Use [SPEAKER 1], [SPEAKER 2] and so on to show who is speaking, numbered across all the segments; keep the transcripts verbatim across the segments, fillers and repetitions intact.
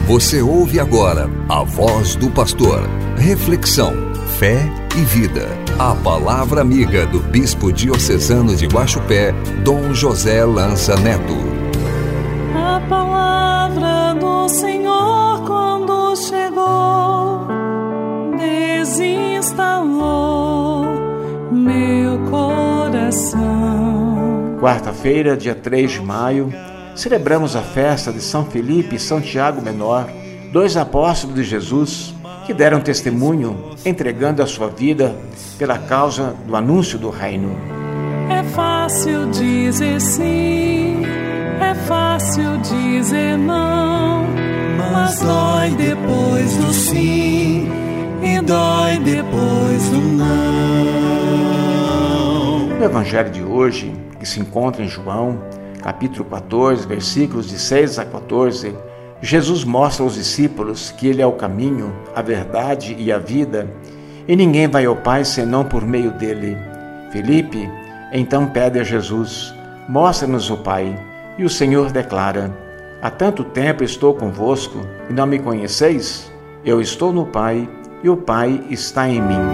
[SPEAKER 1] Você ouve agora a voz do pastor. Reflexão, fé e vida. A palavra amiga do bispo diocesano de Guaxupé, Dom José Lança Neto.
[SPEAKER 2] A palavra do Senhor quando chegou, desinstalou meu coração.
[SPEAKER 3] Quarta-feira, dia três de maio, celebramos a festa de São Felipe e São Tiago Menor, dois apóstolos de Jesus que deram testemunho entregando a sua vida pela causa do anúncio do reino.
[SPEAKER 2] É fácil dizer sim, é fácil dizer não, mas dói depois do sim e dói depois do não.
[SPEAKER 3] No Evangelho de hoje, que se encontra em João, capítulo quatorze, versículos de seis a quatorze, Jesus mostra aos discípulos que Ele é o caminho, a verdade e a vida, e ninguém vai ao Pai senão por meio dele. Felipe então pede a Jesus: mostra-nos o Pai. E o Senhor declara: há tanto tempo estou convosco e não me conheceis? Eu estou no Pai e o Pai está em mim.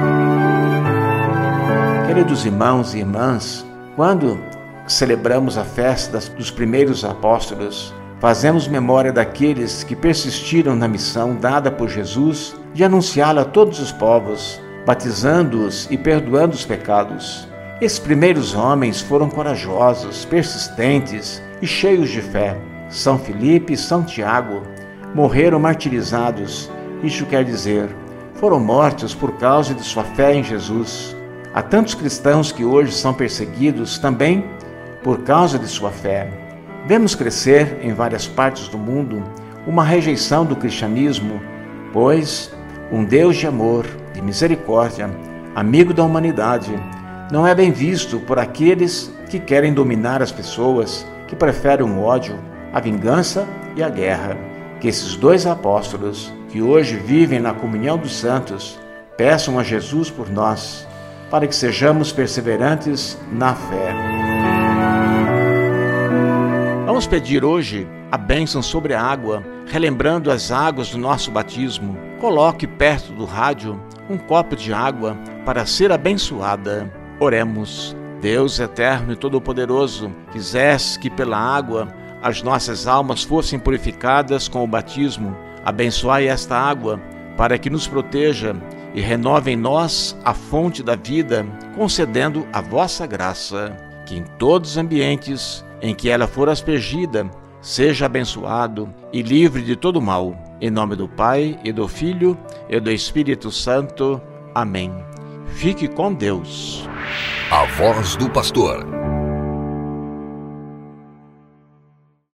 [SPEAKER 3] Queridos irmãos e irmãs, quando celebramos a festa dos primeiros apóstolos, fazemos memória daqueles que persistiram na missão dada por Jesus de anunciá-la a todos os povos, batizando-os e perdoando os pecados. Esses primeiros homens foram corajosos, persistentes e cheios de fé. São Felipe e São Tiago morreram martirizados. Isto quer dizer, foram mortos por causa de sua fé em Jesus. Há tantos cristãos que hoje são perseguidos também por causa de sua fé. Vemos crescer em várias partes do mundo uma rejeição do cristianismo, pois um Deus de amor, de misericórdia, amigo da humanidade, não é bem visto por aqueles que querem dominar as pessoas, que preferem o ódio, a vingança e a guerra. Que esses dois apóstolos, que hoje vivem na comunhão dos santos, peçam a Jesus por nós, para que sejamos perseverantes na fé. Vamos pedir hoje a bênção sobre a água, relembrando as águas do nosso batismo. Coloque perto do rádio um copo de água para ser abençoada. Oremos. Deus eterno e todo-poderoso, quisesse que pela água as nossas almas fossem purificadas com o batismo. Abençoai esta água para que nos proteja e renove em nós a fonte da vida, concedendo a vossa graça, que em todos os ambientes em que ela for aspergida, seja abençoado e livre de todo mal. Em nome do Pai, e do Filho, e do Espírito Santo. Amém. Fique com Deus.
[SPEAKER 1] A voz do pastor.